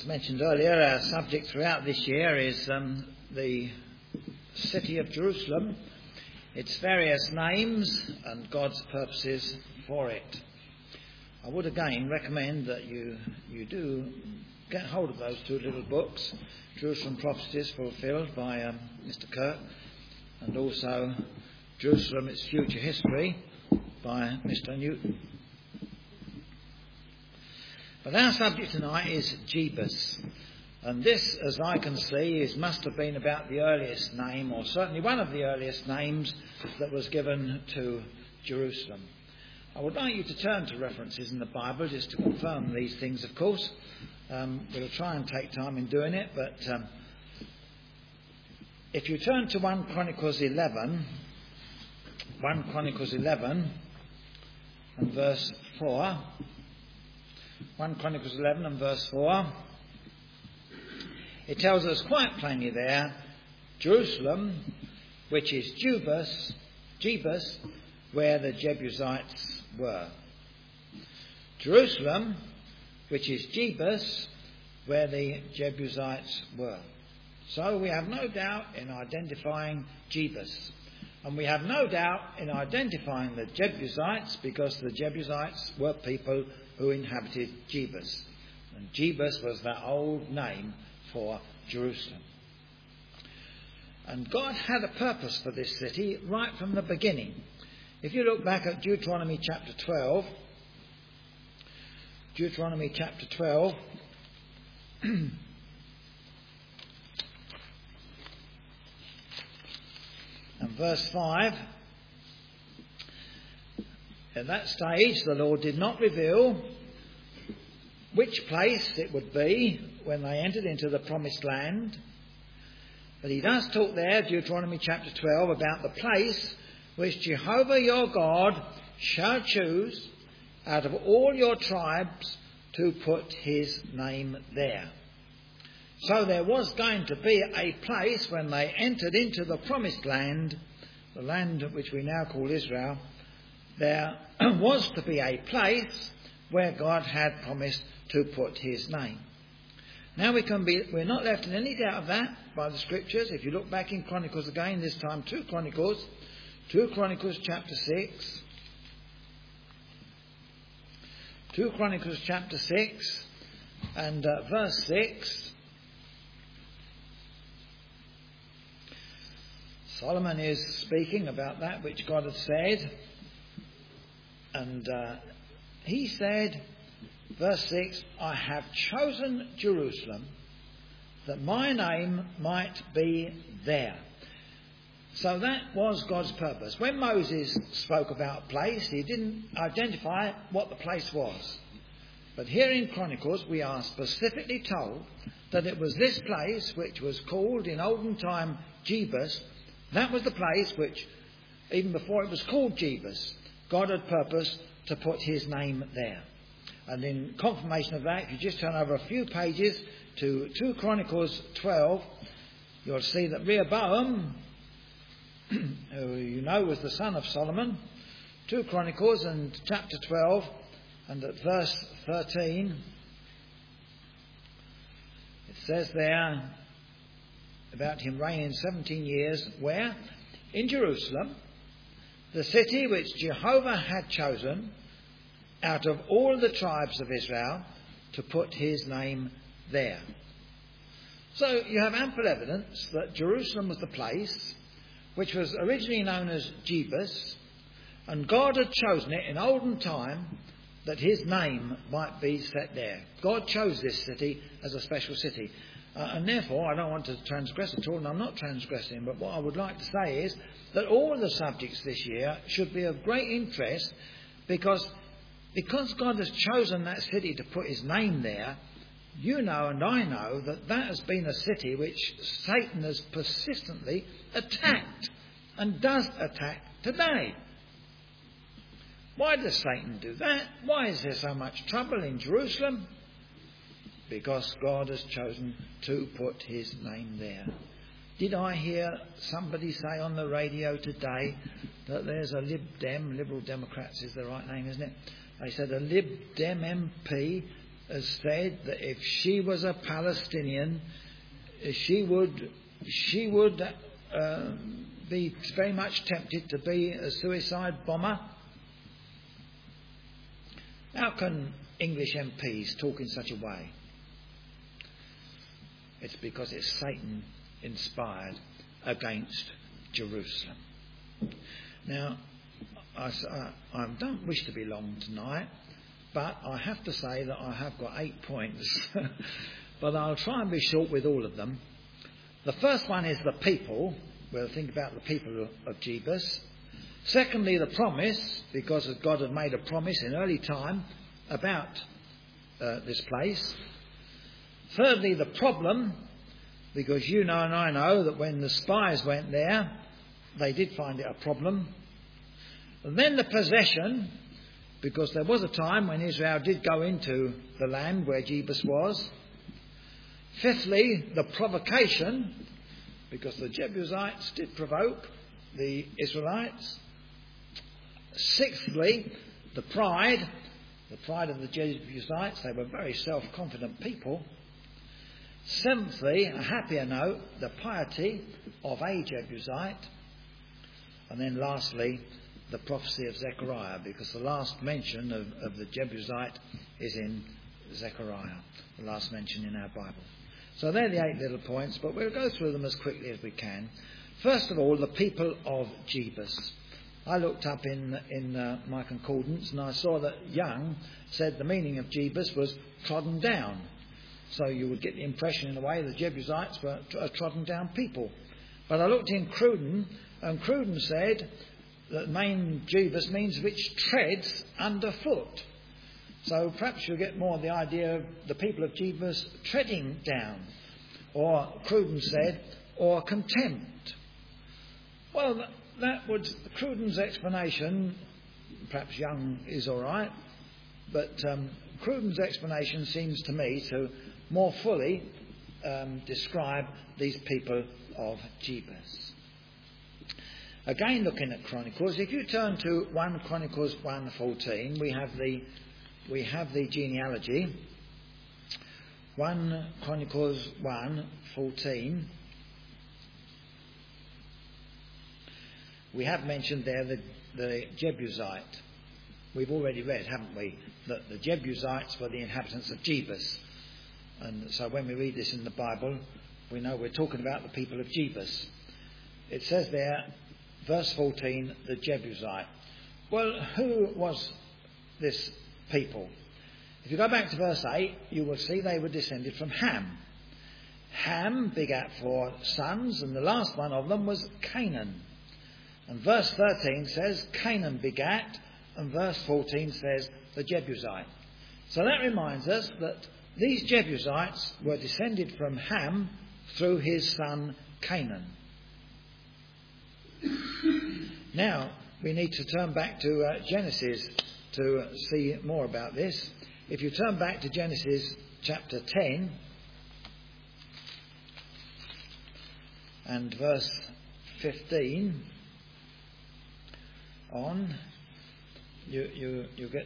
As mentioned earlier, our subject throughout this year is the city of Jerusalem, its various names and God's purposes for it. I would again recommend that you do get hold of those two little books, Jerusalem Prophecies Fulfilled by Mr. Kirk, and also Jerusalem, Its Future History by Mr. Newton. But our subject tonight is Jebus, and this, as I can see, must have been about the earliest name, or certainly one of the earliest names that was given to Jerusalem. I would like you to turn to references in the Bible just to confirm these things, of course. We'll try and take time in doing it, but if you turn to 1 Chronicles 11 and verse 4, 1 Chronicles 11 and verse 4, it tells us quite plainly there, Jerusalem, which is Jebus, where the Jebusites were. Jerusalem, which is Jebus, where the Jebusites were. So we have no doubt in identifying Jebus. And we have no doubt in identifying the Jebusites, because the Jebusites were people who inhabited Jebus. And Jebus was that old name for Jerusalem. And God had a purpose for this city right from the beginning. If you look back at Deuteronomy chapter 12, and verse 5, at that stage the Lord did not reveal which place it would be when they entered into the promised land. But he does talk there, Deuteronomy chapter 12, about the place which Jehovah your God shall choose out of all your tribes to put his name there. So there was going to be a place when they entered into the promised land, the land which we now call Israel, there was to be a place where God had promised to put his name. Now we're not left in any doubt of that by the scriptures. If you look back in Chronicles again, this time 2 Chronicles chapter 6. 2 Chronicles chapter 6 and verse 6. Solomon is speaking about that which God had said. And he said, verse 6, I have chosen Jerusalem that my name might be there. So that was God's purpose. When Moses spoke about a place, he didn't identify what the place was. But here in Chronicles we are specifically told that it was this place which was called in olden time Jebus. That was the place which, even before it was called Jebus, God had purposed to put his name there. And in confirmation of that, if you just turn over a few pages to 2 Chronicles 12, you'll see that Rehoboam, who you know was the son of Solomon, 2 Chronicles and chapter 12 and at verse 13, it says there about him reigning 17 years, where? In Jerusalem, the city which Jehovah had chosen out of all the tribes of Israel to put his name there. So you have ample evidence that Jerusalem was the place which was originally known as Jebus, and God had chosen it in olden time that his name might be set there. God chose this city as a special city. And therefore, I don't want to transgress at all, and I'm not transgressing, but what I would like to say is that all the subjects this year should be of great interest, because God has chosen that city to put his name there. You know and I know that has been a city which Satan has persistently attacked and does attack today. Why does Satan do that? Why is there so much trouble in Jerusalem? Because God has chosen to put his name there. Did I hear somebody say on the radio today that there's a Lib Dem, Liberal Democrats is the right name, isn't it? They said a Lib Dem MP has said that if she was a Palestinian, she would be very much tempted to be a suicide bomber. How can English MPs talk in such a way? It's because it's Satan inspired against Jerusalem. Now, I don't wish to be long tonight, but I have to say that I have got 8 points, but I'll try and be short with all of them. The first one is the people. We'll think about the people of Jebus. Secondly, the promise, because God had made a promise in early time about this place. Thirdly, the problem, because you know and I know that when the spies went there, they did find it a problem. And then the possession, because there was a time when Israel did go into the land where Jebus was. Fifthly, the provocation, because the Jebusites did provoke the Israelites. Sixthly, the pride of the Jebusites. They were very self-confident people. Seventhly, a happier note, the piety of a Jebusite. And then lastly, the prophecy of Zechariah, because the last mention of the Jebusite is in Zechariah, the last mention in our Bible. So they're the 8 little points, but we'll go through them as quickly as we can. First of all, the people of Jebus. I looked up in my concordance and I saw that Young said the meaning of Jebus was trodden down. So you would get the impression in a way the Jebusites were a trodden down people. But I looked in Cruden, and Cruden said that main Jebus means which treads underfoot. So perhaps you'll get more of the idea of the people of Jebus treading down. Or Cruden said, or contempt. Well, that would, Cruden's explanation, perhaps Young is all right, but Cruden's explanation seems to me to more fully describe these people of Jebus. Again, looking at Chronicles, if you turn to 1 Chronicles 1:14, we have the genealogy. 1 Chronicles 1:14. We have mentioned there the Jebusite. We've already read, haven't we, that the Jebusites were the inhabitants of Jebus. And so when we read this in the Bible, we know we're talking about the people of Jebus. It says there, verse 14, the Jebusite. Well, who was this people? If you go back to verse 8, you will see they were descended from Ham. Ham begat 4 sons, and the last one of them was Canaan. And verse 13 says Canaan begat, and verse 14 says the Jebusite. So that reminds us that these Jebusites were descended from Ham through his son Canaan. Now, we need to turn back to Genesis to see more about this. If you turn back to Genesis chapter 10 and verse 15 on, you get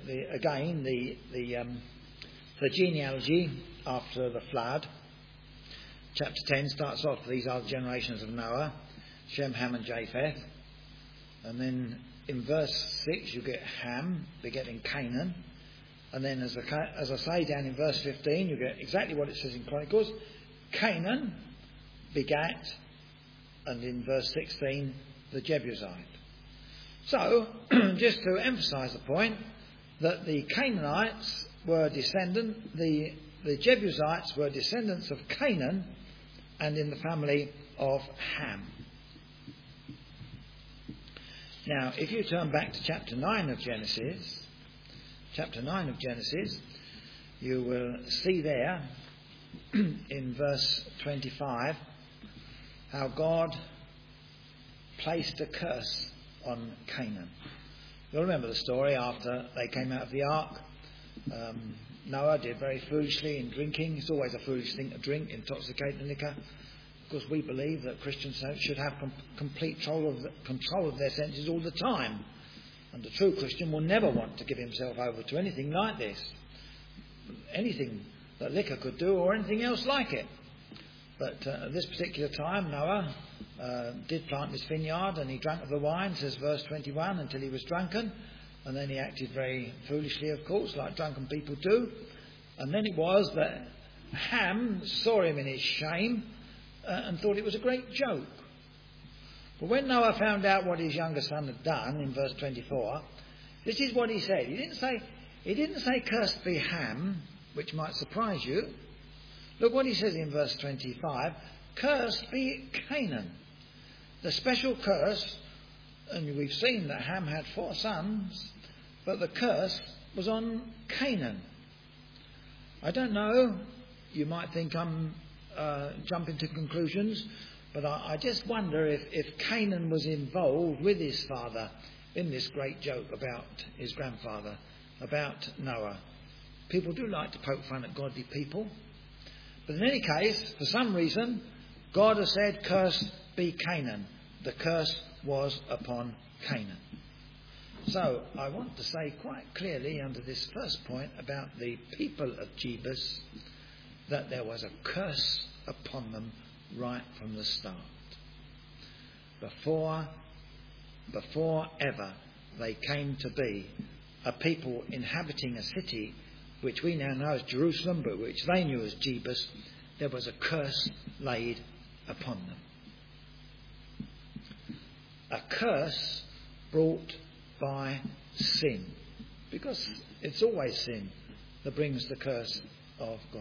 the genealogy after the flood. Chapter 10 starts off, these are the generations of Noah, Shem, Ham and Japheth. And then in verse 6 you get Ham begetting Canaan. And then as I say down in verse 15 you get exactly what it says in Chronicles. Canaan begat, and in verse 16 the Jebusite. So, just to emphasise the point, that the Canaanites were the Jebusites were descendants of Canaan and in the family of Ham. Now, if you turn back to chapter 9 of Genesis, you will see there in verse 25 how God placed a curse on Canaan. You'll remember the story after they came out of the ark. Noah did very foolishly in drinking. It's always a foolish thing to drink, intoxicating liquor. Because we believe that Christians should have complete control of their senses all the time. And a true Christian will never want to give himself over to anything like this. anything that liquor could do or anything else like it. But at this particular time, Noah did plant this vineyard, and he drank of the wine, says verse 21, until he was drunken. And then he acted very foolishly, of course, like drunken people do. And then it was that Ham saw him in his shame and thought it was a great joke. But when Noah found out what his younger son had done, in verse 24, this is what he said. He didn't say, "Cursed be Ham," which might surprise you. Look what he says in verse 25. "Cursed be Canaan." The special curse, and we've seen that Ham had 4 sons, but the curse was on Canaan. I don't know, you might think I'm jumping to conclusions, but I just wonder if Canaan was involved with his father in this great joke about his grandfather, about Noah. People do like to poke fun at godly people. But in any case, for some reason, God has said, "Cursed be Canaan." The curse was upon Canaan. So I want to say quite clearly under this first point about the people of Jebus that there was a curse upon them right from the start. Before ever they came to be a people inhabiting a city which we now know as Jerusalem, but which they knew as Jebus, there was a curse laid upon them. A curse brought by sin, because it's always sin that brings the curse of God.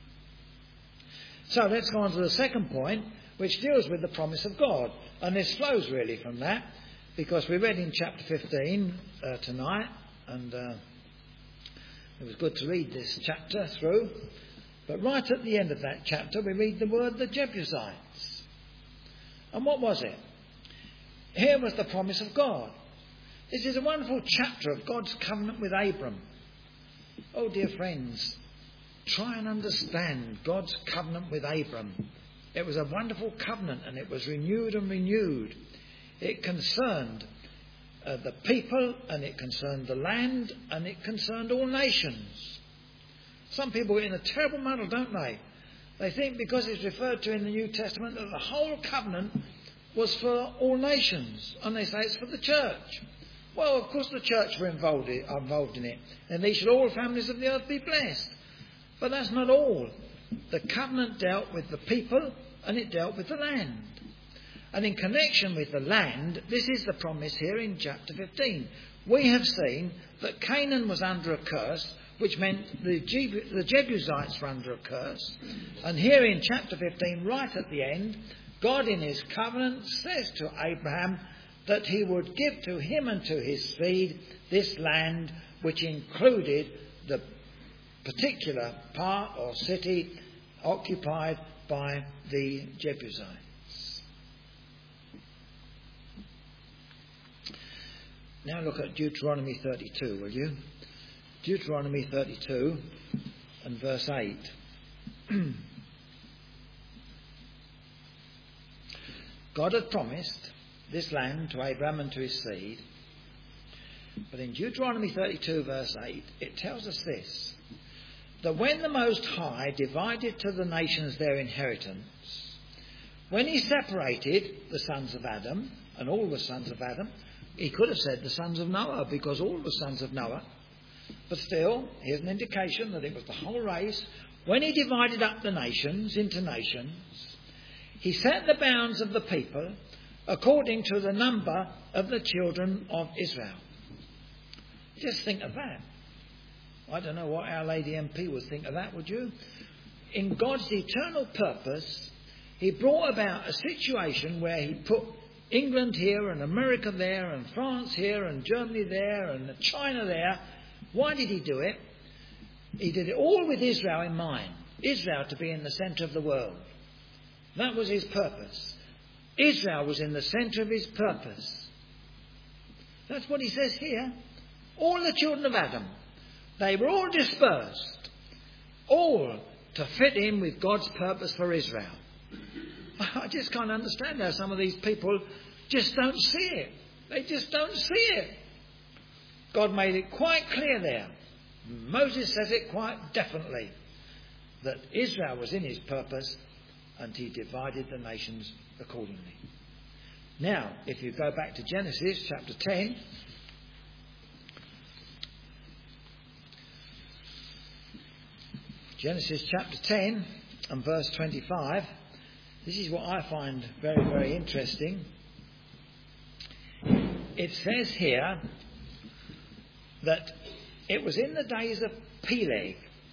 So let's go on to the second point, which deals with the promise of God. And this flows really from that, because we read in chapter 15 tonight, and it was good to read this chapter through. But right at the end of that chapter, we read the word "the Jebusites." And what was it? Here was the promise of God. This is a wonderful chapter of God's covenant with Abram. Oh, dear friends, try and understand God's covenant with Abram. It was a wonderful covenant, and it was renewed and renewed. It concerned the people, and it concerned the land, and it concerned all nations. Some people get in a terrible muddle, don't they? They think because it's referred to in the New Testament that the whole covenant was for all nations, and they say it's for the church. Well, of course the church were involved in it, and these should all families of the earth be blessed. But that's not all. The covenant dealt with the people, and it dealt with the land. And in connection with the land, this is the promise here in chapter 15. We have seen that Canaan was under a curse, which meant the Jebusites were under a curse. And here in chapter 15, right at the end, God in his covenant says to Abraham that he would give to him and to his seed this land, which included the particular part or city occupied by the Jebusites. Now look at Deuteronomy 32, will you? Deuteronomy 32 and verse 8. God had promised this land to Abraham and to his seed. But in Deuteronomy 32 verse 8, it tells us this: that when the Most High divided to the nations their inheritance, when he separated the sons of Adam, and all the sons of Adam, he could have said the sons of Noah, because all the sons of Noah, but still, here's an indication that it was the whole race. When he divided up the nations into nations, he set the bounds of the people according to the number of the children of Israel. Just think of that. I don't know what Our Lady MP would think of that, would you? In God's eternal purpose, he brought about a situation where he put England here and America there and France here and Germany there and China there. Why did he do it? He did it all with Israel in mind. Israel to be in the centre of the world. That was his purpose. Israel was in the centre of his purpose. That's what he says here. All the children of Adam, they were all dispersed, all to fit in with God's purpose for Israel. I just can't understand how some of these people just don't see it. They just don't see it. God made it quite clear there. Moses says it quite definitely, that Israel was in his purpose and he divided the nations accordingly. Now, if you go back to Genesis chapter 10, Genesis chapter 10 and verse 25, this is what I find very, very interesting. It says here that it was in the days of Peleg.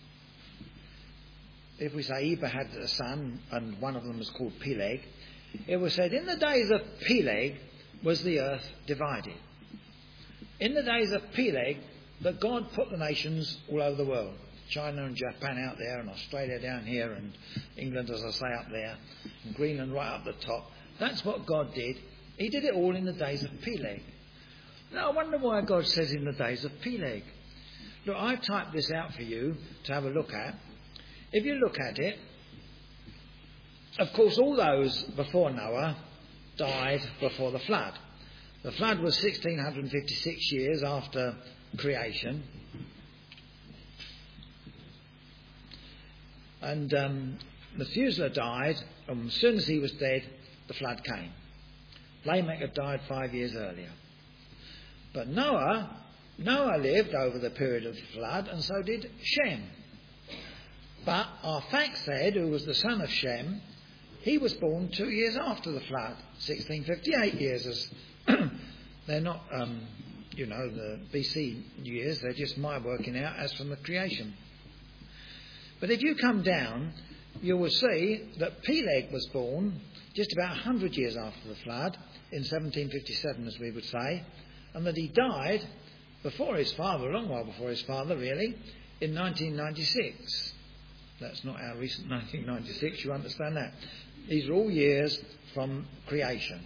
If we say Eber had a son and one of them was called Peleg, it was said in the days of Peleg was the earth divided. In the days of Peleg that God put the nations all over the world. China and Japan out there, and Australia down here, and England, as I say, up there, and Greenland right up the top. That's what God did. He did it all in the days of Peleg. Now I wonder why God says in the days of Peleg. Look, I typed this out for you to have a look at. If you look at it, of course all those before Noah died before the flood. The flood was 1656 years after creation. And Methuselah died, and as soon as he was dead, the flood came. Lamech had died 5 years earlier. But Noah lived over the period of the flood, and so did Shem. But our fact said, who was the son of Shem, he was born 2 years after the flood, 1658 years. As they're not, the BC years, they're just my working out as from the creation. But if you come down, you will see that Peleg was born just about 100 years after the flood, in 1757, as we would say, and that he died before his father, a long while before his father, really, in 1996. That's not our recent 1996, you understand that. These are all years from creation.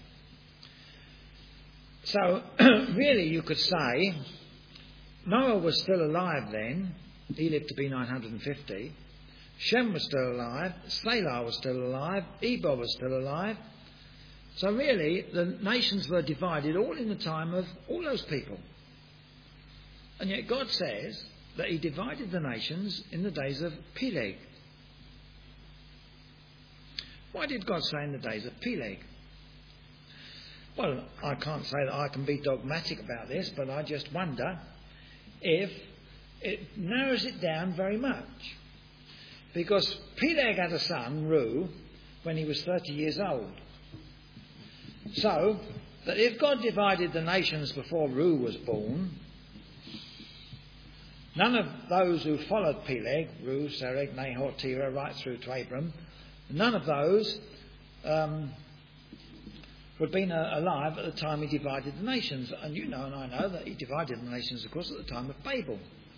So, really, you could say, Noah was still alive then. He lived to be 950. Shem was still alive. Salah was still alive. Eber was still alive. So really, the nations were divided all in the time of all those people. And yet God says that he divided the nations in the days of Peleg. Why did God say in the days of Peleg? Well, I can't say that I can be dogmatic about this, but I just wonder if it narrows it down very much. Because Peleg had a son, Reu, when he was 30 years old. So, that if God divided the nations before Reu was born, none of those who followed Peleg, Reu, Sereg, Nahor, Terah, right through to Abram, none of those would have been alive at the time he divided the nations. And you know and I know that he divided the nations, of course, at the time of Babel.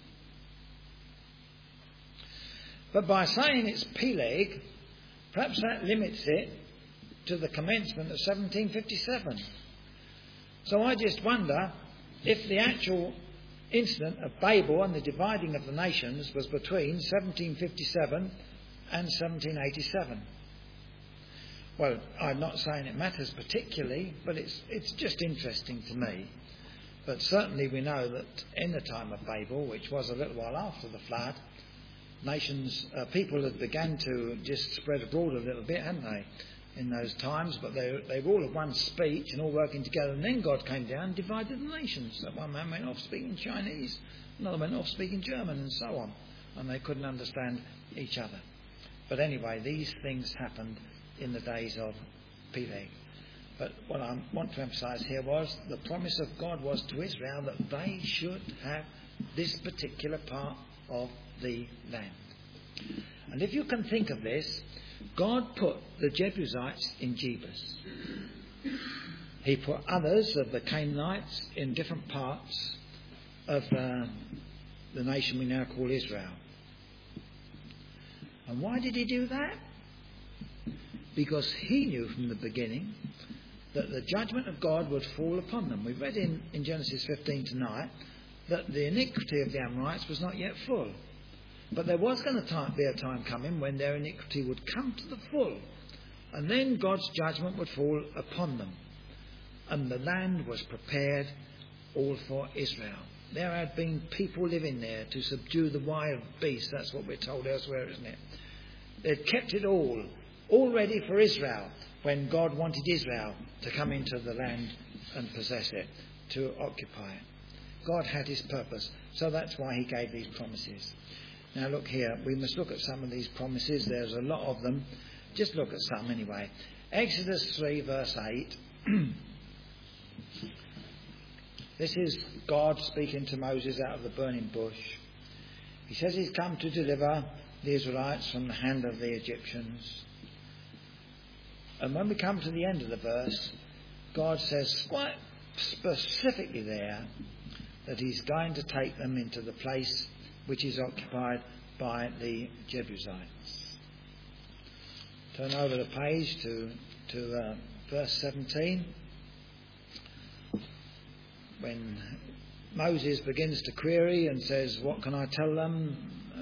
But by saying it's Peleg, perhaps that limits it to the commencement of 1757. So I just wonder if the actual incident of Babel and the dividing of the nations was between 1757 and 1787. Well, I'm not saying it matters particularly, but it's just interesting to me. But certainly we know that in the time of Babel, which was a little while after the flood, nations, people had begun to just spread abroad a little bit, hadn't they, in those times? But they were all of one speech and all working together. And then God came down and divided the nations. So one man went off speaking Chinese, another went off speaking German, and so on. And they couldn't understand each other. But anyway, these things happened in the days of Peleg. But what I want to emphasise here was the promise of God was to Israel that they should have this particular part of the land. And if you can think of this, God put the Jebusites in Jebus. He put others of the Canaanites in different parts of the nation we now call Israel. And why did he do that? Because he knew from the beginning that the judgment of God would fall upon them. We read in Genesis 15 tonight that the iniquity of the Amorites was not yet full. But there was going to be a time coming when their iniquity would come to the full. And then God's judgment would fall upon them. And the land was prepared all for Israel. There had been people living there to subdue the wild beasts. That's what we're told elsewhere, isn't it? They'd kept it all ready for Israel when God wanted Israel to come into the land and possess it, to occupy it. God had his purpose, so that's why he gave these promises. Now look here, we must look at some of these promises. There's a lot of them. Just look at some anyway. Exodus 3 verse 8. This is God speaking to Moses out of the burning bush. He says he's come to deliver the Israelites from the hand of the Egyptians. And when we come to the end of the verse, God says quite specifically there that he's going to take them into the place which is occupied by the Jebusites. Turn over the page to verse 17. When Moses begins to query and says, what can I tell them?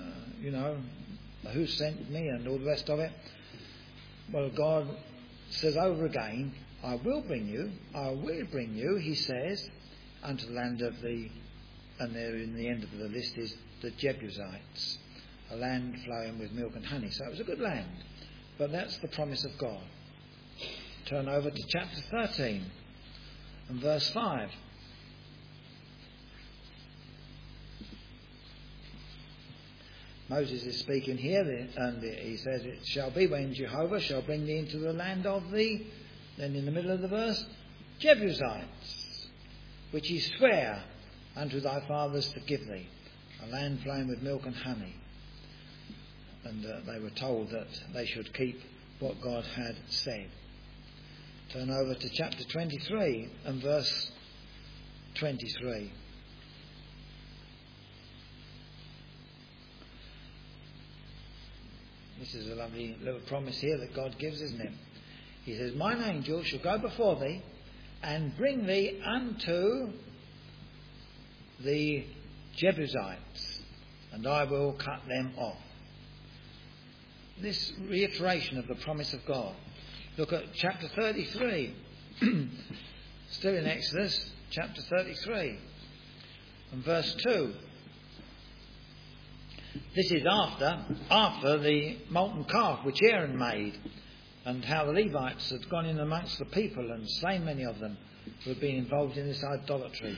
Who sent me and all the rest of it? Well, God says over again, I will bring you, he says, unto the land of and there in the end of the list is the Jebusites, a land flowing with milk and honey. So it was a good land, but that's the promise of God. Turn over to chapter 13 and verse 5. Moses is speaking here, and he says, it shall be when Jehovah shall bring thee into the land of the, then in the middle of the verse, Jebusites, which he sware unto thy fathers to give thee, a land flowing with milk and honey. And they were told that they should keep what God had said. Turn over to chapter 23 and verse 23. This is a lovely little promise here that God gives, isn't it? He says, mine angel shall go before thee and bring thee unto the Jebusites, and I will cut them off. This reiteration of the promise of God. Look at chapter 33. Still in Exodus, chapter 33 and verse 2. This is after the molten calf which Aaron made, and how the Levites had gone in amongst the people and slain many of them who had been involved in this idolatry.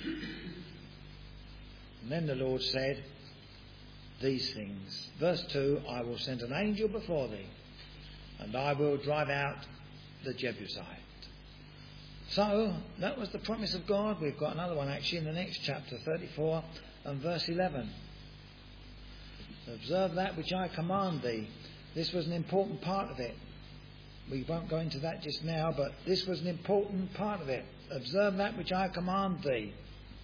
And then the Lord said these things. Verse 2, I will send an angel before thee, and I will drive out the Jebusite. So, that was the promise of God. We've got another one actually in the next chapter, 34 and verse 11. Observe that which I command thee. This was an important part of it. We won't go into that just now, but this was an important part of it. Observe that which I command thee.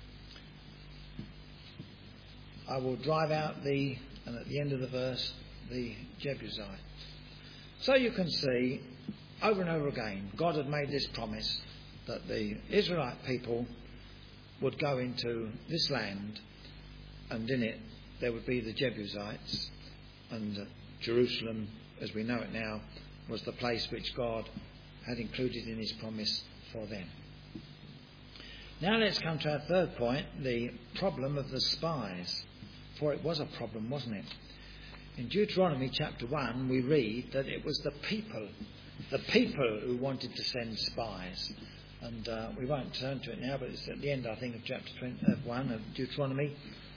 I will drive out thee, and at the end of the verse, the Jebusite. So you can see, over and over again, God had made this promise that the Israelite people would go into this land, and in it there would be the Jebusites, and Jerusalem, as we know it now, was the place which God had included in his promise for them. Now let's come to our third point, the problem of the spies. For it was a problem, wasn't it? In Deuteronomy chapter 1 we read that it was the people who wanted to send spies. And we won't turn to it now, but it's at the end, I think, of chapter 1 of Deuteronomy.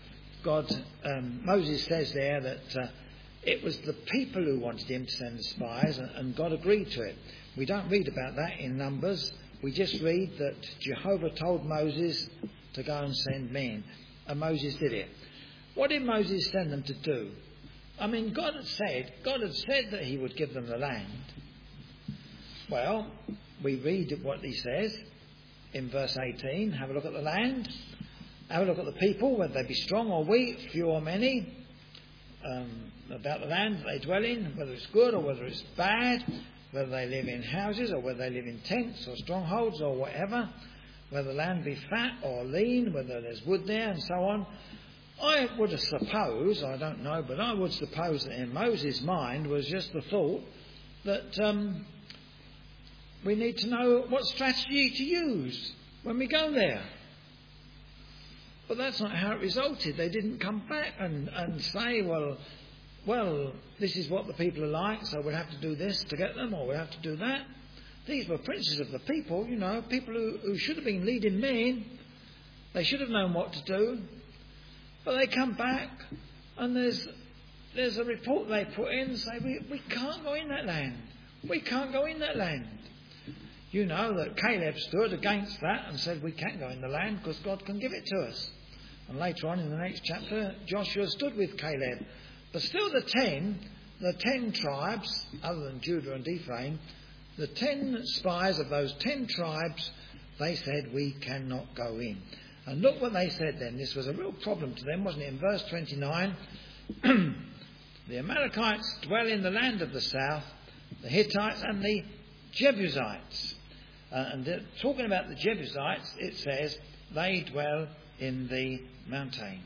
Moses says there that it was the people who wanted him to send the spies, and God agreed to it. We don't read about that in Numbers. We just read that Jehovah told Moses to go and send men, and Moses did it. What did Moses send them to do? I mean, God had said that he would give them the land. Well, we read what he says in verse 18. Have a look at the land. Have a look at the people, whether they be strong or weak, few or many, about the land that they dwell in, whether it's good or whether it's bad, whether they live in houses or whether they live in tents or strongholds or whatever, whether the land be fat or lean, whether there's wood there and so on. I would suppose, I don't know, but I would suppose that in Moses' mind was just the thought that we need to know what strategy to use when we go there. But that's not how it resulted. They didn't come back and say, well, this is what the people are like, so we'll have to do this to get them, or we'll have to do that. These were princes of the people, people who should have been leading men. They should have known what to do. But they come back, and there's a report they put in and say, we can't go in that land. We can't go in that land. You know that Caleb stood against that and said, we can't go in the land because God can give it to us. And later on in the next chapter, Joshua stood with Caleb. But still the 10 tribes, other than Judah and Ephraim, the 10 spies of those 10 tribes, they said, we cannot go in. And look what they said then. This was a real problem to them, wasn't it? In verse 29, the Amalekites dwell in the land of the south, the Hittites and the Jebusites. And talking about the Jebusites, it says, they dwell in the mountains.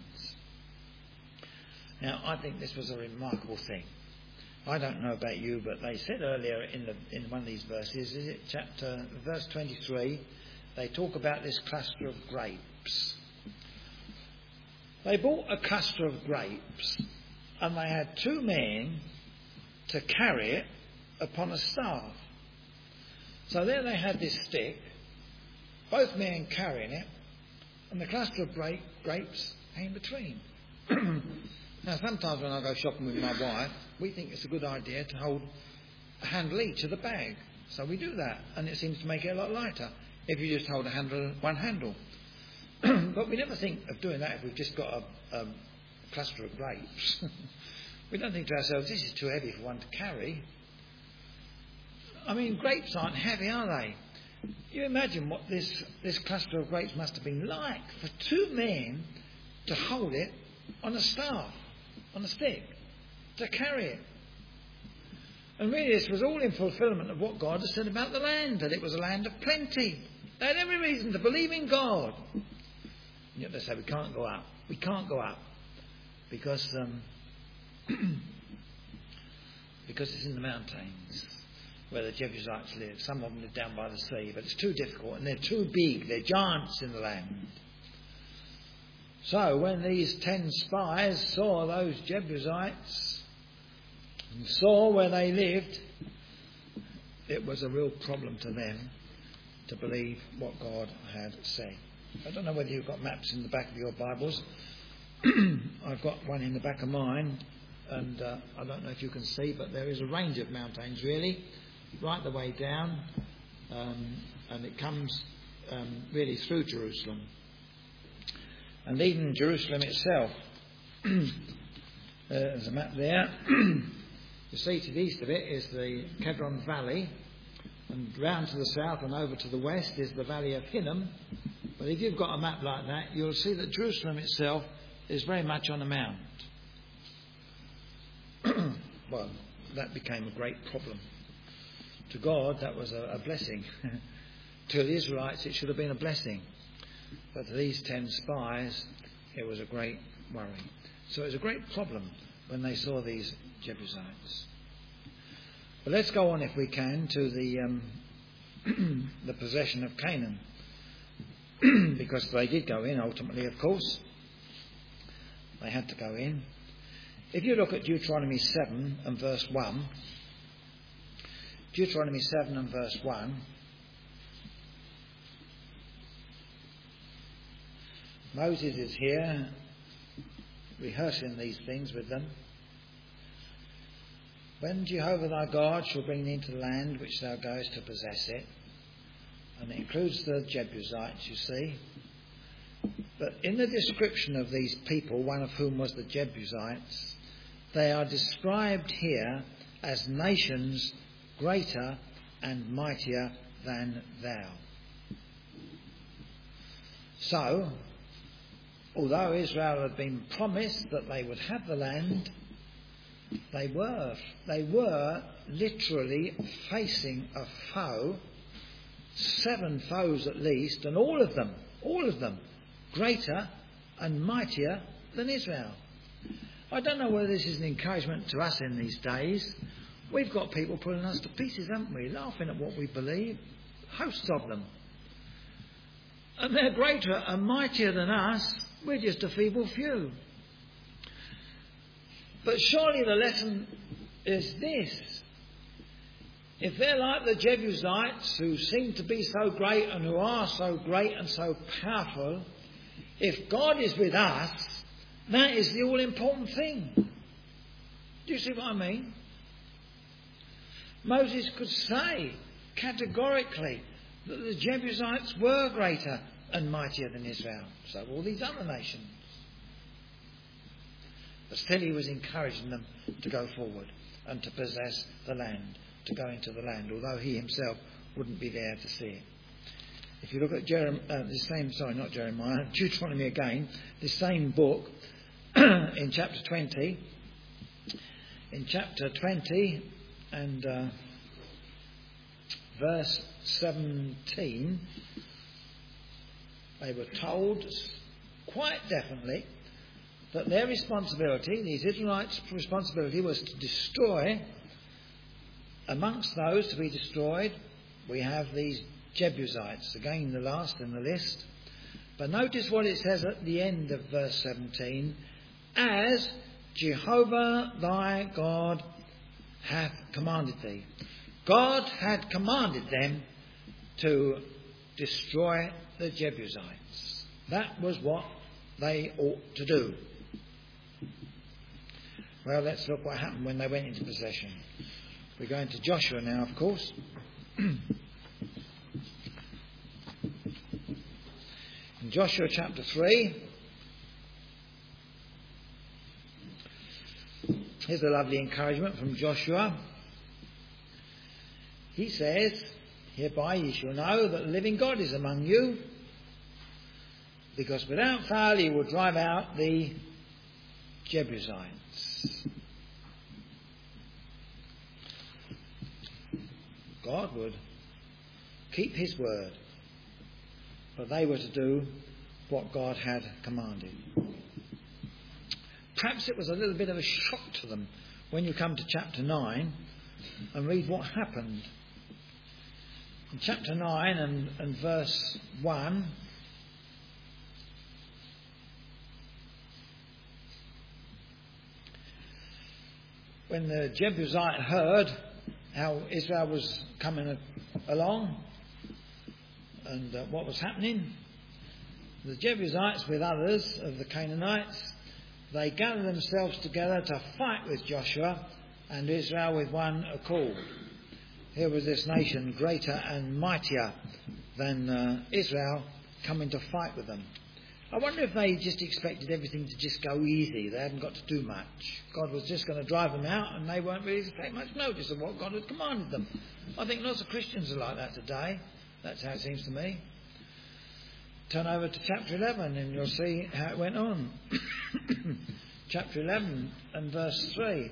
Now, I think this was a remarkable thing. I don't know about you, but they said earlier in one of these verses, is it verse 23, they talk about this cluster of grapes. They bought a cluster of grapes, and they had 2 men to carry it upon a staff. So there they had this stick, both men carrying it, and the cluster of grapes in between. Now, sometimes when I go shopping with my wife, we think it's a good idea to hold a handle each of the bag. So we do that, and it seems to make it a lot lighter if you just hold one handle. But we never think of doing that if we've just got a cluster of grapes. We don't think to ourselves, this is too heavy for one to carry. I mean, grapes aren't heavy, are they? You imagine what this cluster of grapes must have been like for 2 men to hold it on a staff, on a stick, to carry it. And really this was all in fulfilment of what God had said about the land, that it was a land of plenty. They had every reason to believe in God. And yet they say, we can't go up. We can't go up. Because it's in the mountains where the Jebusites live. Some of them live down by the sea, but it's too difficult and they're too big. They're giants in the land. So when these 10 spies saw those Jebusites and saw where they lived, it was a real problem to them to believe what God had said. I don't know whether you've got maps in the back of your Bibles. I've got one in the back of mine, and I don't know if you can see, but there is a range of mountains really, right the way down, and it comes really through Jerusalem. And even Jerusalem itself, there's a map there. You see to the east of it is the Kedron Valley, and round to the south and over to the west is the Valley of Hinnom. But if you've got a map like that, you'll see that Jerusalem itself is very much on a mount. Well, that became a great problem. To God, that was a blessing. To the Israelites, it should have been a blessing. But to these 10 spies, it was a great worry. So it was a great problem when they saw these Jebusites. But let's go on, if we can, to the possession of Canaan. Because they did go in, ultimately, of course. They had to go in. If you look at Deuteronomy 7 and verse 1, Deuteronomy 7 and verse 1, Moses is here rehearsing these things with them. When Jehovah thy God shall bring thee into the land which thou goest to possess it, and it includes the Jebusites, you see. But in the description of these people, one of whom was the Jebusites, they are described here as nations greater and mightier than thou. So, although Israel had been promised that they would have the land, they were literally facing a foe, 7 foes at least, and all of them greater and mightier than Israel. I don't know whether this is an encouragement to us in these days. We've got people pulling us to pieces, haven't we? Laughing at what we believe. Hosts of them. And they're greater and mightier than us, We're just a feeble few. But surely the lesson is this. If they're like the Jebusites, who seem to be so great and who are so great and so powerful, if God is with us, that is the all-important thing. Do you see what I mean? Moses could say categorically that the Jebusites were greater and mightier than Israel. So all these other nations. But still he was encouraging them to go forward and to possess the land, to go into the land, although he himself wouldn't be there to see it. If you look at Deuteronomy again, this same book, in chapter 20, and verse 17, they were told quite definitely that their responsibility, these Israelites' responsibility, was to destroy, amongst those to be destroyed, we have these Jebusites, again the last in the list. But notice what it says at the end of verse 17, as Jehovah thy God hath commanded thee. God had commanded them to destroy the Jebusites. That was what they ought to do. Well, let's look what happened when they went into possession. We're going to Joshua now, of course. In Joshua chapter 3, here's a lovely encouragement from Joshua. He says, hereby ye shall know that the living God is among you, because without fail he will drive out the Jebusites. God would keep his word, but they were to do what God had commanded. Perhaps it was a little bit of a shock to them when you come to chapter 9 and read what happened. In chapter 9 and verse 1, when the Jebusite heard how Israel was coming along and what was happening, the Jebusites with others of the Canaanites, they gathered themselves together to fight with Joshua and Israel with one accord. Here was this nation greater and mightier than Israel coming to fight with them. I wonder if they just expected everything to just go easy. They hadn't got to do much. God was just going to drive them out, and they weren't really to take much notice of what God had commanded them. I think lots of Christians are like that today. That's how it seems to me. Turn over to chapter 11 and you'll see how it went on. Chapter 11 and verse 3.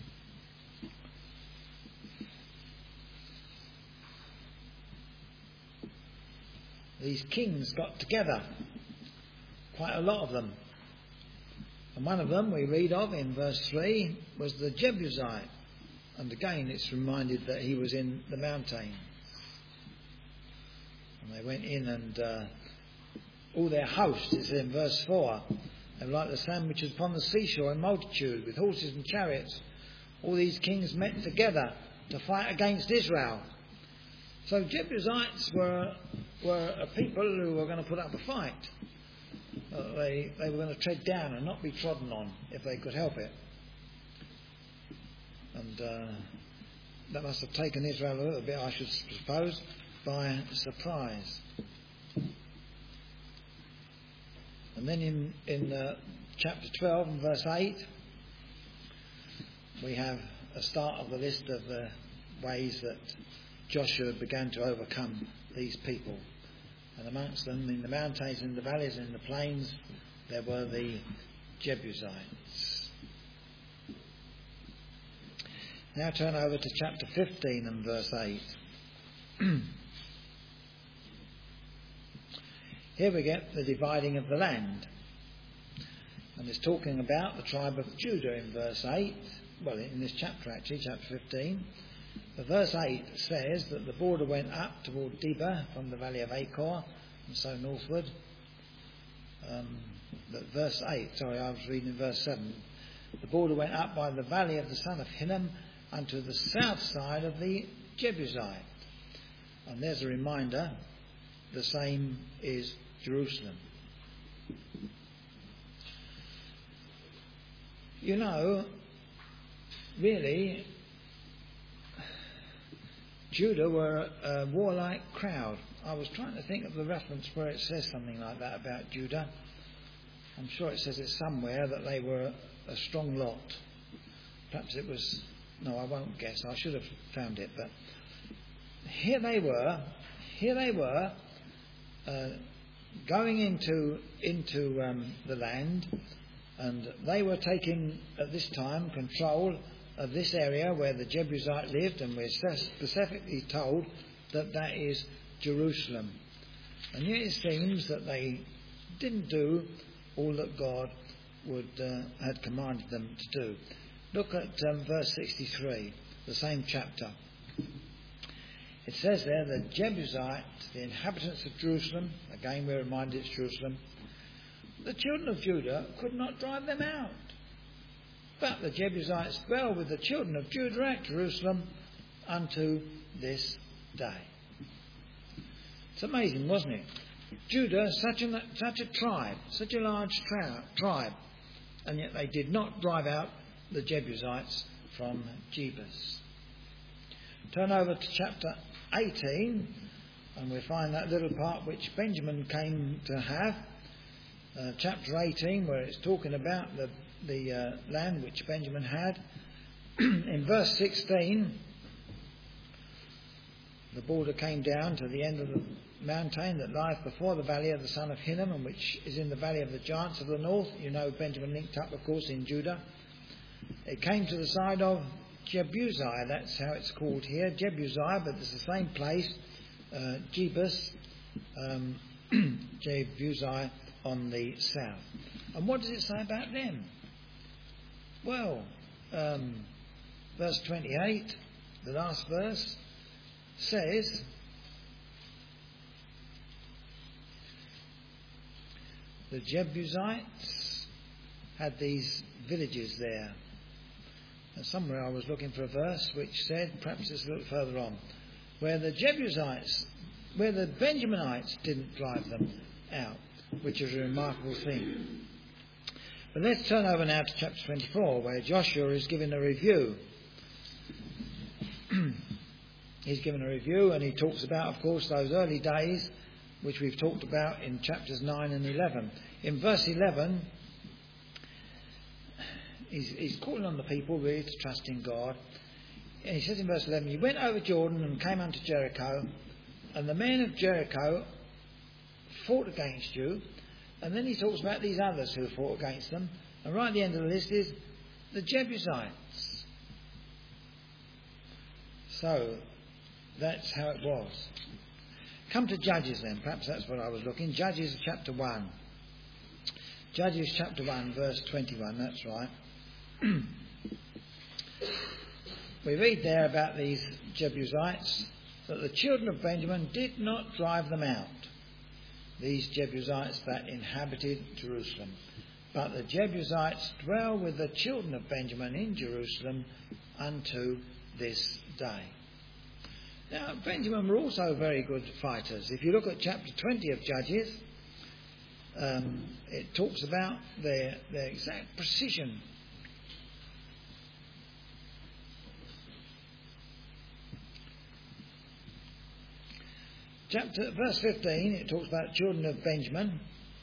These kings got together, quite a lot of them. And one of them we read of in verse 3 was the Jebusite. And again it's reminded that he was in the mountain. And they went in and all their hosts, is in verse 4. They were like the sandwiches upon the seashore in multitude, with horses and chariots. All these kings met together to fight against Israel. So Jebusites were a people who were going to put up a fight. They were going to tread down and not be trodden on if they could help it. And that must have taken Israel a little bit, I should suppose, by surprise. And then in chapter 12 and verse 8, we have a start of the list of the ways that Joshua began to overcome these people. And amongst them, in the mountains, in the valleys, in the plains, there were the Jebusites. Now turn over to chapter 15 and verse 8. Here we get the dividing of the land. And it's talking about the tribe of Judah in verse 8. Well, in this chapter actually, chapter 15. But verse 8 says that the border went up toward Debir from the valley of Achor and so northward. verse 8, I was reading verse 7. The border went up by the valley of the son of Hinnom unto the south side of the Jebusite. And there's a reminder, the same is Jerusalem. You know, really, Judah were a warlike crowd. I was trying to think of the reference where it says something like that about Judah. I'm sure it says it somewhere that they were a strong lot. Perhaps it was... No, I won't guess. I should have found it. But here they were going into the land, and they were taking, at this time, control of this area where the Jebusite lived, and we're specifically told that that is Jerusalem. And yet it seems that they didn't do all that God had commanded them to do. Look at verse 63, the same chapter. It says there, the Jebusite, the inhabitants of Jerusalem, again we're reminded it's Jerusalem, the children of Judah could not drive them out. But the Jebusites dwell with the children of Judah at Jerusalem unto this day. It's amazing, wasn't it? Judah, such a tribe, such a large tribe, and yet they did not drive out the Jebusites from Jebus. Turn over to chapter 18, and we find that little part which Benjamin came to have. Chapter 18, where it's talking about the land which Benjamin had. In verse 16, the border came down to the end of the mountain that lieth before the valley of the son of Hinnom, and which is in the valley of the giants of the north. You know Benjamin linked up, of course, in Judah. It came to the side of Jebusai, that's how it's called here, Jebusai, but it's the same place, Jebus, Jebusai on the south. And what does it say about them? Well, verse 28, the last verse, says, the Jebusites had these villages there. And somewhere I was looking for a verse which said, perhaps it's a little further on, where the Jebusites, where the Benjaminites didn't drive them out, which is a remarkable thing. But let's turn over now to chapter 24, where Joshua is giving a review. He's given a review, and he talks about, of course, those early days, which we've talked about in chapters 9 and 11. In verse 11, he's calling on the people really to trust in God. And he says in verse 11, he went over Jordan and came unto Jericho, and the men of Jericho fought against you. And then he talks about these others who fought against them. And right at the end of the list is the Jebusites. So that's how it was. Come to Judges then. Perhaps that's what I was looking. Judges chapter 1. Judges chapter 1 verse 21. That's right. We read there about these Jebusites that the children of Benjamin did not drive them out. These Jebusites that inhabited Jerusalem. But the Jebusites dwell with the children of Benjamin in Jerusalem unto this day. Now, Benjamin were also very good fighters. If you look at chapter 20 of Judges, it talks about their exact precision. Verse 15, it talks about children of Benjamin,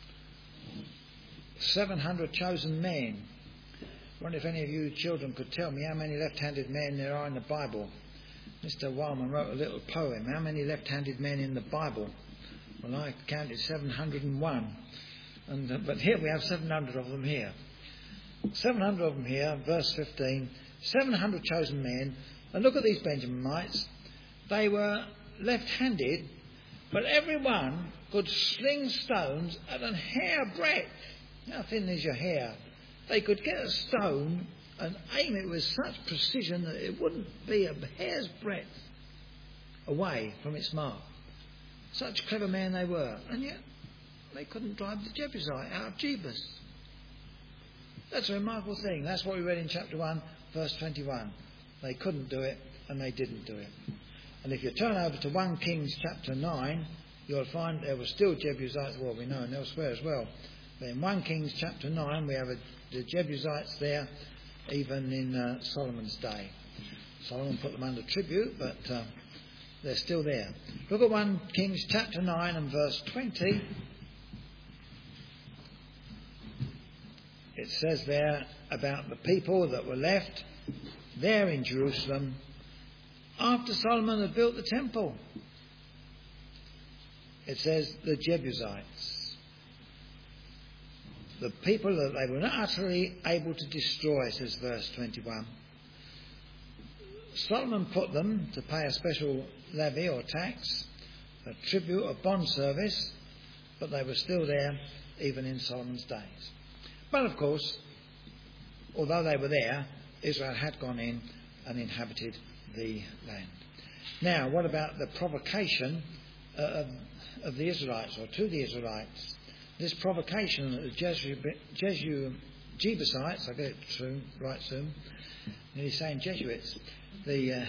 700 chosen men. I wonder if any of you children could tell me how many left-handed men there are in the Bible. Mr. Wildman wrote a little poem, how many left-handed men in the Bible? Well, I counted 701. But here we have 700 of them here. 700 of them here, verse 15, 700 chosen men. And look at these Benjaminites. They were left-handed, but everyone could sling stones at a hair breadth. How thin is your hair? They could get a stone and aim it with such precision that it wouldn't be a hair's breadth away from its mark. Such clever men they were. And yet They couldn't drive the Jebusite out of Jebus. That's a remarkable thing. That's what we read in chapter 1, verse 21. They couldn't do it, and they didn't do it. And if you turn over to 1 Kings chapter 9, you'll find there were still Jebusites, well, we know, and elsewhere as well. But in 1 Kings chapter 9, we have the Jebusites there, even in Solomon's day. Solomon put them under tribute, but they're still there. Look at 1 Kings chapter 9 and verse 20. It says there about the people that were left there in Jerusalem after Solomon had built the temple. It says the Jebusites. The people that they were not utterly able to destroy, says verse 21. Solomon put them to pay a special levy or tax, a tribute or bond service, but they were still there even in Solomon's days. But of course, although they were there, Israel had gone in and inhabited the land. Now, what about the provocation of the Israelites, or to the Israelites? This provocation of the Jebusites, I'll get it right soon, nearly saying Jesuits, the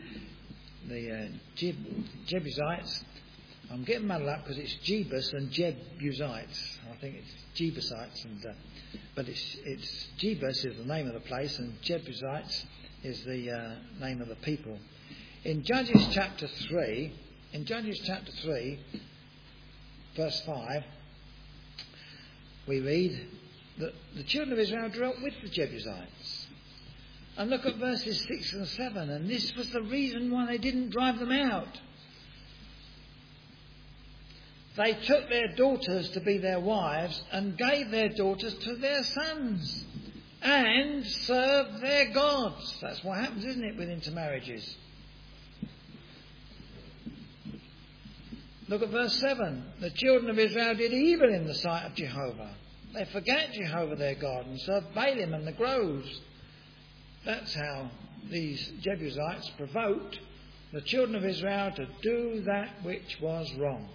Jebusites, I'm getting muddled up because it's Jebus and Jebusites. I think it's Jebusites, but it's Jebus is the name of the place, and Jebusites is the name of the people. In Judges chapter 3, verse 5, we read that the children of Israel dwelt with the Jebusites. And look at verses 6 and 7, and this was the reason why they didn't drive them out. They took their daughters to be their wives and gave their daughters to their sons and served their gods. That's what happens, isn't it, with intermarriages? Look at verse 7. The children of Israel did evil in the sight of Jehovah. They forgot Jehovah their God and served Baalim and the groves. That's how these Jebusites provoked the children of Israel to do that which was wrong.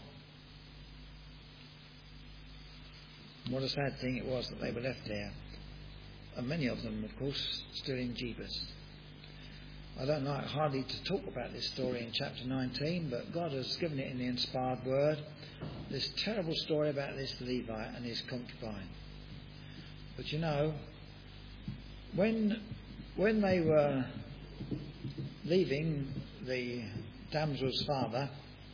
What a sad thing it was that they were left there. And many of them, of course, still in Jebus. I don't like hardly to talk about this story in chapter 19, but God has given it in the inspired word. This terrible story about this Levite and his concubine. But you know, when they were leaving the damsel's father,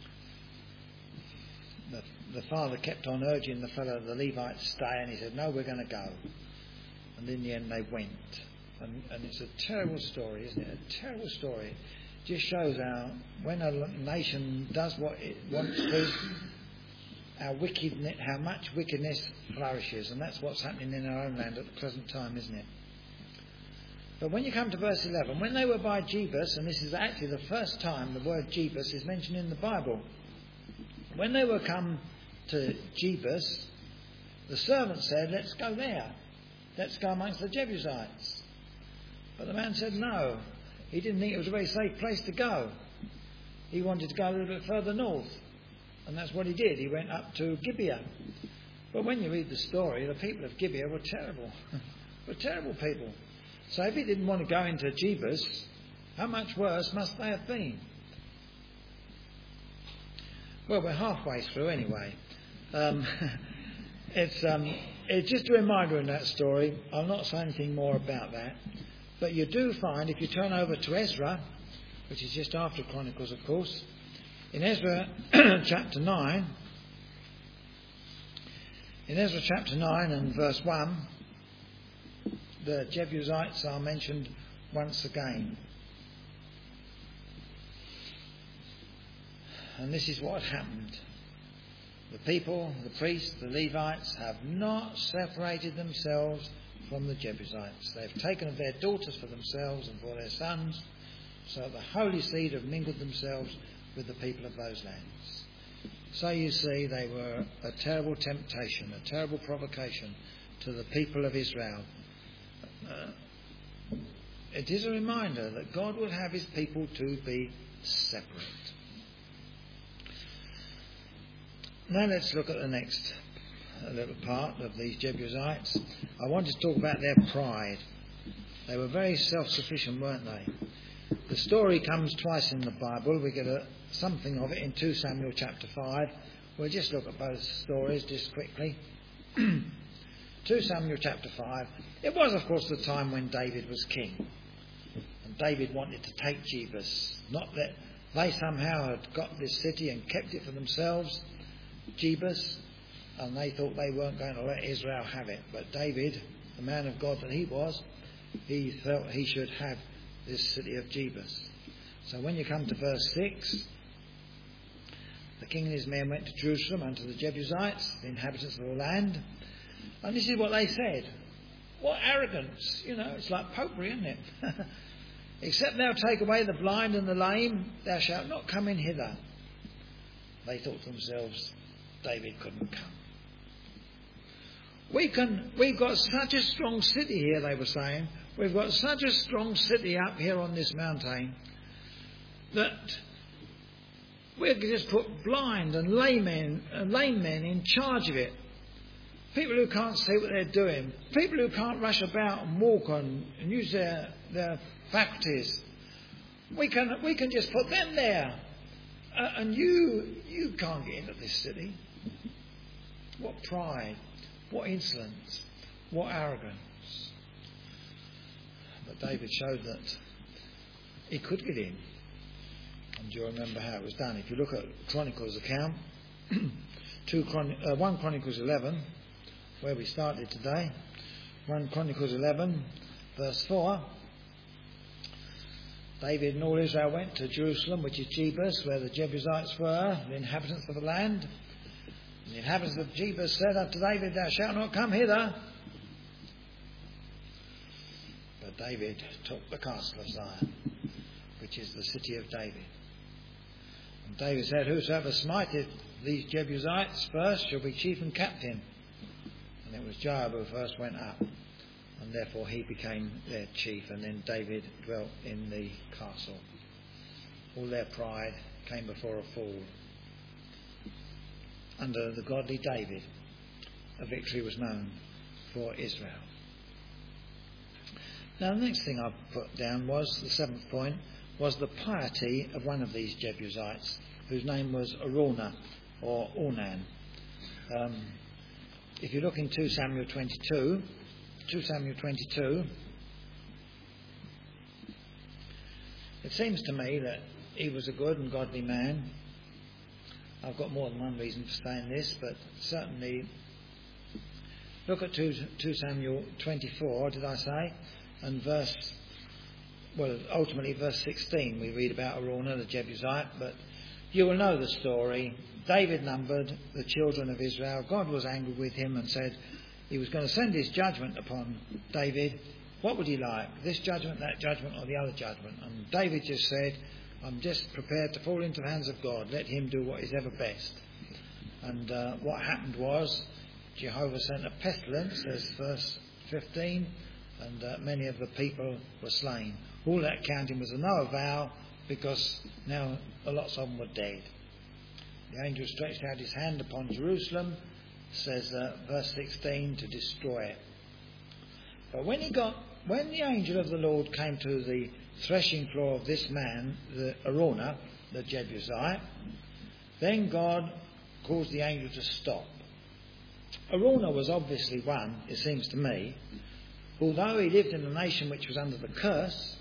the father kept on urging the fellow, the Levite, to stay, and he said, no, we're going to go. And in the end they went. And it's a terrible story, isn't it? A terrible story. It just shows how, when a nation does what it wants to, how much wickedness flourishes. And that's what's happening in our own land at the present time, isn't it? But when you come to verse 11, when they were by Jebus, and this is actually the first time the word Jebus is mentioned in the Bible, when they were come to Jebus, the servant said, let's go there. Let's go amongst the Jebusites. But the man said no. He didn't think it was a very safe place to go. He wanted to go a little bit further north. And that's what he did. He went up to Gibeah. But when you read the story, the people of Gibeah were terrible. Were terrible people. So if he didn't want to go into Jebus, how much worse must they have been? Well, we're halfway through anyway. It's just a reminder in that story. I'll not say anything more about that. But you do find, if you turn over to Ezra, which is just after Chronicles, of course, in Ezra chapter 9, and verse 1, the Jebusites are mentioned once again. And this is what happened. The people, the priests, the Levites have not separated themselves from the Jebusites. They've taken of their daughters for themselves and for their sons, so that the holy seed have mingled themselves with the people of those lands. So you see, they were a terrible temptation, a terrible provocation to the people of Israel. It is a reminder that God would have his people to be separate. Now let's look at the next a little part of these Jebusites, I want to talk about their pride. They were very self-sufficient, weren't they? The story comes twice in the Bible. We get something of it in 2 Samuel chapter 5. We'll just look at both stories just quickly. 2 Samuel chapter 5. It was, of course, the time when David was king. And David wanted to take Jebus. Not that they somehow had got this city and kept it for themselves, Jebus, and they thought they weren't going to let Israel have it. But David, the man of God that he was, he felt he should have this city of Jebus. So when you come to verse 6, the king and his men went to Jerusalem unto the Jebusites, the inhabitants of the land. And this is what they said. What arrogance. It's like popery, isn't it? Except thou take away the blind and the lame, thou shalt not come in hither. They thought to themselves, David couldn't come. We've got such a strong city here, they were saying. We've got such a strong city up here on this mountain that we could just put blind and lame men in charge of it. People who can't see what they're doing. People who can't rush about and walk and use their faculties. We can just put them there. And you can't get into this city. What pride. What insolence. What arrogance. But David showed that he could get in. And do you remember how it was done? If you look at Chronicles account, 1 Chronicles 11, where we started today, 1 Chronicles 11, verse 4, David and all Israel went to Jerusalem, which is Jebus, where the Jebusites were, the inhabitants of the land. And the inhabitants of Jebus said unto David, thou shalt not come hither. But David took the castle of Zion, which is the city of David. And David said, whosoever smiteth these Jebusites first shall be chief and captain. And it was Joab who first went up, and therefore he became their chief, and then David dwelt in the castle. All their pride came before a fall. Under the godly David, a victory was known for Israel. Now the next thing I put down was, the 7th point, was the piety of one of these Jebusites, whose name was Araunah, or Ornan. If you look in 2 Samuel 22, it seems to me that he was a good and godly man. I've got more than one reason for saying this, but certainly look at 2 Samuel 24, did I say? And ultimately verse 16, we read about Araunah the Jebusite, but you will know the story. David numbered the children of Israel. God was angry with him and said he was going to send his judgment upon David. What would he like? This judgment, that judgment, or the other judgment? And David just said, I'm just prepared to fall into the hands of God. Let him do what is ever best. And what happened was Jehovah sent a pestilence, as verse 15, and many of the people were slain. All that counting was of no avail, because now lots of them were dead. The angel stretched out his hand upon Jerusalem, says verse 16, to destroy it. But when the angel of the Lord came to the threshing floor of this man, the Araunah, the Jebusite, then God caused the angel to stop. Araunah was obviously one, it seems to me, although he lived in a nation which was under the curse,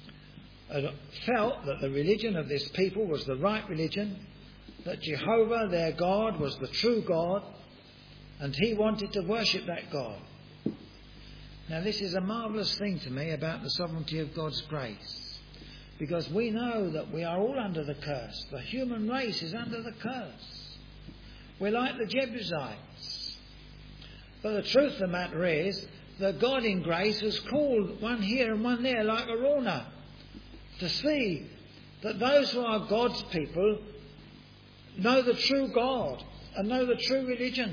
felt that the religion of this people was the right religion, that Jehovah, their God, was the true God, and he wanted to worship that God. Now this is a marvellous thing to me about the sovereignty of God's grace, because we know that we are all under the curse. The human race is under the curse. We're like the Jebusites. But the truth of the matter is that God in grace has called one here and one there, like Araunah, to see that those who are God's people know the true God and know the true religion.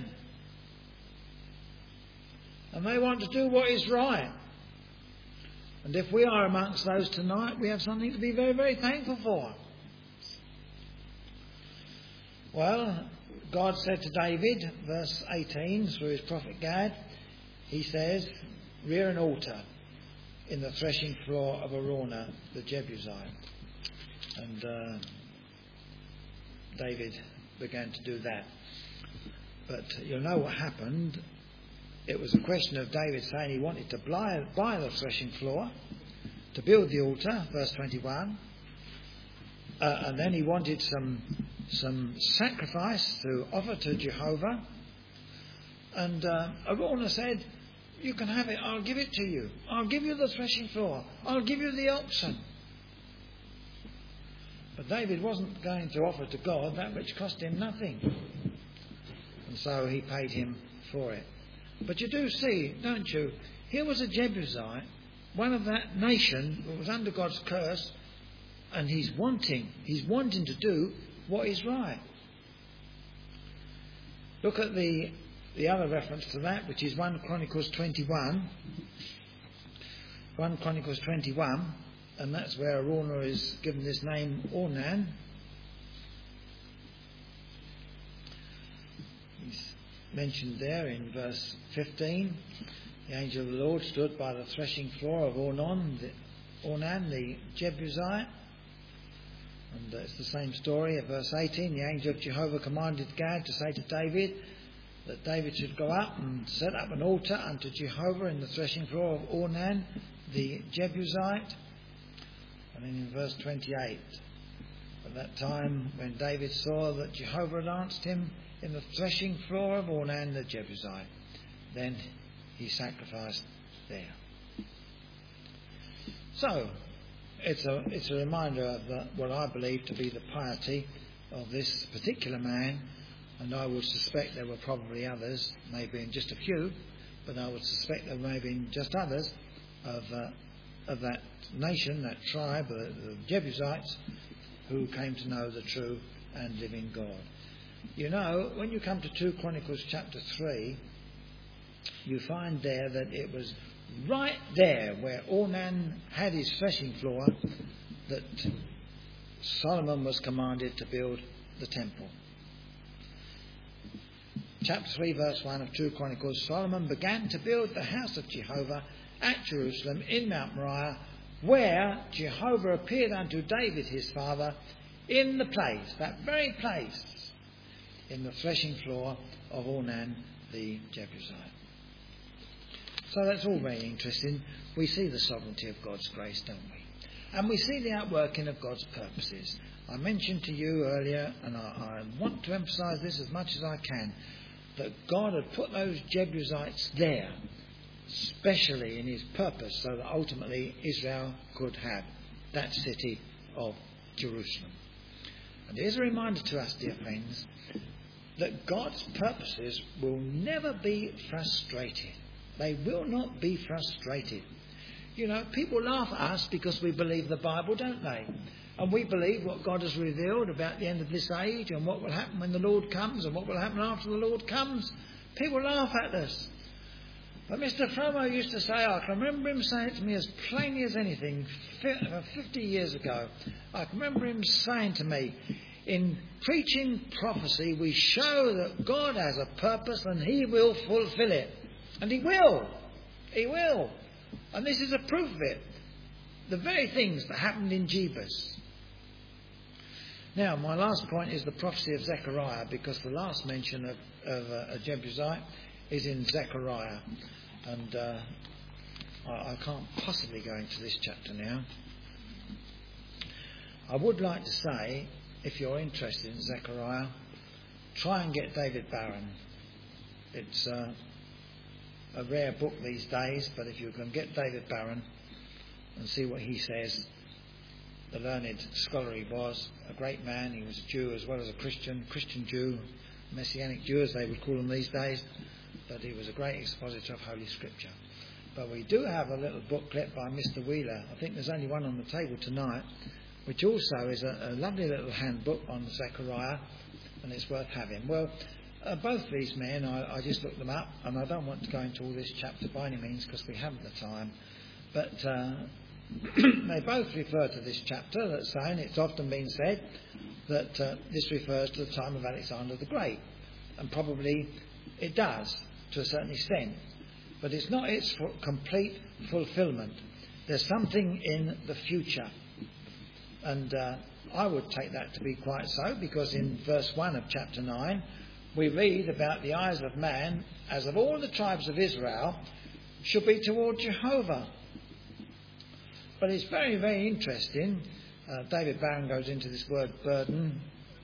And they want to do what is right. And if we are amongst those tonight, we have something to be very, very thankful for. Well, God said to David, verse 18, through his prophet Gad, he says, rear an altar in the threshing floor of Araunah the Jebusite. And David began to do that. But you'll know what happened. It was a question of David saying he wanted to buy the threshing floor to build the altar, verse 21. And then he wanted some sacrifice to offer to Jehovah. And Araunah said, you can have it, I'll give it to you. I'll give you the threshing floor. I'll give you the oxen. But David wasn't going to offer to God that which cost him nothing. And so he paid him for it. But you do see, don't you, here was a Jebusite, one of that nation that was under God's curse, and he's wanting to do what is right. Look at the other reference to that, which is 1 Chronicles 21. 1 Chronicles 21, and that's where Araunah is given this name, Ornan. He's mentioned there in verse 15. The angel of the Lord stood by the threshing floor of Ornan the Jebusite. And it's the same story at verse 18. The angel of Jehovah commanded Gad to say to David that David should go up and set up an altar unto Jehovah in the threshing floor of Ornan the Jebusite. And then in verse 28, at that time when David saw that Jehovah had answered him in the threshing floor of Ornan the Jebusite, then he sacrificed there. So, it's a reminder of what I believe to be the piety of this particular man, and I would suspect there were probably others, maybe in just a few, but I would suspect there may have been just others of that nation, that tribe, the Jebusites, who came to know the true and living God. You know, when you come to 2 Chronicles chapter 3, you find there that it was right there where Ornan had his threshing floor that Solomon was commanded to build the temple. Chapter 3 verse 1 of 2 Chronicles, Solomon began to build the house of Jehovah at Jerusalem in Mount Moriah, where Jehovah appeared unto David his father in the place, that very place, in the threshing floor of Ornan the Jebusite. So that's all very interesting. We see the sovereignty of God's grace, don't we? And we see the outworking of God's purposes. I mentioned to you earlier, and I want to emphasise this as much as I can, that God had put those Jebusites there, especially in his purpose, so that ultimately Israel could have that city of Jerusalem. And here's a reminder to us, dear friends, that God's purposes will never be frustrated. They will not be frustrated. You know, people laugh at us because we believe the Bible, don't they? And we believe what God has revealed about the end of this age and what will happen when the Lord comes and what will happen after the Lord comes. People laugh at us. But Mr. Fromo used to say, I can remember him saying it to me as plainly as anything 50 years ago. I can remember him saying to me, in preaching prophecy, we show that God has a purpose and he will fulfill it. And he will. He will. And this is a proof of it. The very things that happened in Jebus. Now, my last point is the prophecy of Zechariah, because the last mention of a Jebusite is in Zechariah. And I can't possibly go into this chapter now. I would like to say, if you're interested in Zechariah, try and get David Barron. It's a rare book these days, but if you can get David Barron and see what he says, the learned scholar he was, a great man. He was a Jew as well as a Christian Jew, Messianic Jew as they would call them these days, but he was a great expositor of Holy Scripture. But we do have a little booklet by Mr. Wheeler. I think there's only one on the table tonight, which also is a lovely little handbook on Zechariah, and it's worth having. Well, both these men, I just looked them up, and I don't want to go into all this chapter by any means because we haven't the time, but they both refer to this chapter, that's saying it's often been said that this refers to the time of Alexander the Great. and probably it does to a certain extent. But it's not its complete fulfilment. There's something in the future. And I would take that to be quite so, because in verse 1 of chapter 9, we read about the eyes of man, as of all the tribes of Israel, should be toward Jehovah. But it's very, very interesting. David Barron goes into this word burden.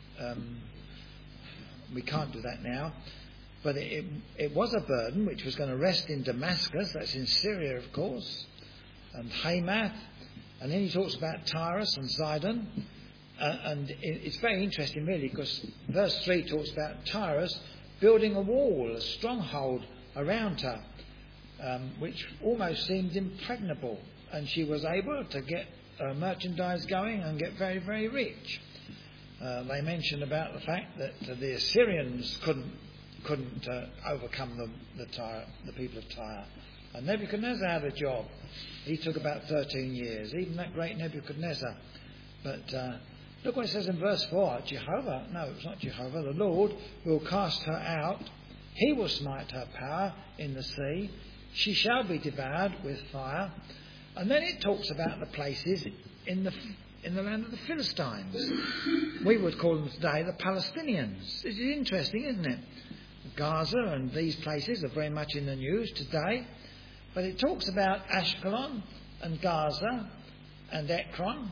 We can't do that now. But it was a burden which was going to rest in Damascus, that's in Syria, of course, and Hamath. And then he talks about Tyrus and Sidon. And it's very interesting, really, because verse 3 talks about Tyrus building a wall, a stronghold around her, which almost seemed impregnable. And she was able to get merchandise going and get very, very rich. They mention about the fact that the Assyrians couldn't overcome the people of Tyre. And Nebuchadnezzar had a job. He took about 13 years, even that great Nebuchadnezzar. But look what it says in verse 4. Jehovah, no, it's not Jehovah, the Lord will cast her out. He will smite her power in the sea. She shall be devoured with fire. And then it talks about the places in the land of the Philistines. We would call them today the Palestinians. This is interesting, isn't it? Gaza and these places are very much in the news today. But it talks about Ashkelon and Gaza and Ekron.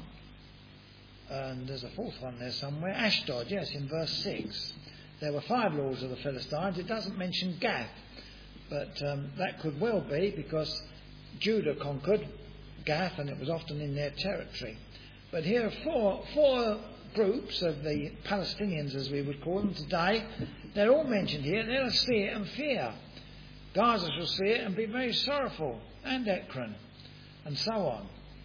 And there's a fourth one there somewhere. Ashdod, yes, in verse 6. There were 5 lords of the Philistines. It doesn't mention Gath. But that could well be because Judah conquered Gath and it was often in their territory. But here are four groups of the Palestinians, as we would call them today. They're all mentioned here. They'll see it and fear. Gaza shall see it and be very sorrowful, and Ekron, and so on.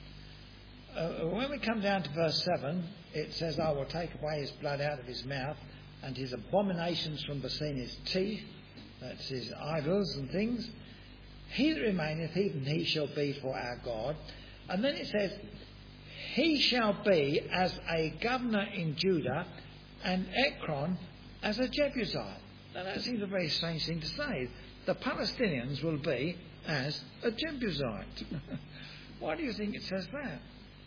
When we come down to verse 7, it says, I will take away his blood out of his mouth, and his abominations from between his teeth, that's his idols and things. He that remaineth, even he shall be for our God. And then it says, he shall be as a governor in Judah, and Ekron as a Jebusite. Now that seems a very strange thing to say. The Palestinians will be as a Jebusite. Why do you think it says that?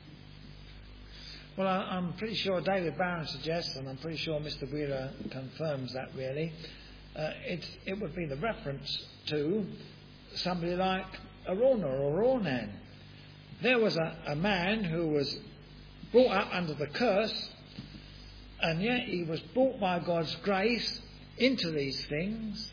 Well, I'm pretty sure David Barron suggests, and I'm pretty sure Mr. Wheeler confirms that really, it would be the reference to somebody like Araunah or Ornan. There was a man who was brought up under the curse, and yet he was brought by God's grace into these things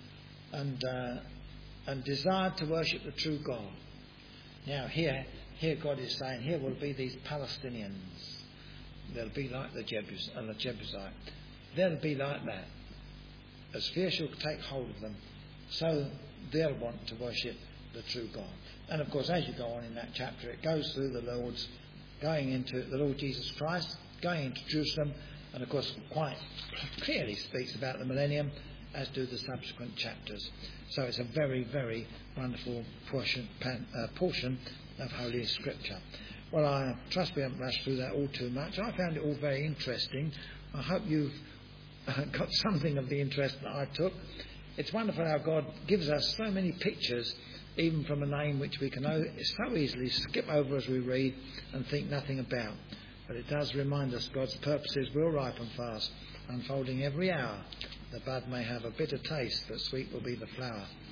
and desired to worship the true God. Now here God is saying, here will be these Palestinians. They'll be like the Jebusite. They'll be like that. As fear shall take hold of them, so they'll want to worship the true God. And of course, as you go on in that chapter, it goes through the Lord Jesus Christ, going into Jerusalem, and of course quite clearly speaks about the millennium, as do the subsequent chapters. So it's a very, very wonderful portion of Holy Scripture. Well, I trust we haven't rushed through that all too much. I found it all very interesting. I hope you've got something of the interest that I took. It's wonderful how God gives us so many pictures, even from a name which we can so easily skip over as we read and think nothing about. But it does remind us God's purposes will ripen fast, unfolding every hour. The bud may have a bitter taste, but sweet will be the flower.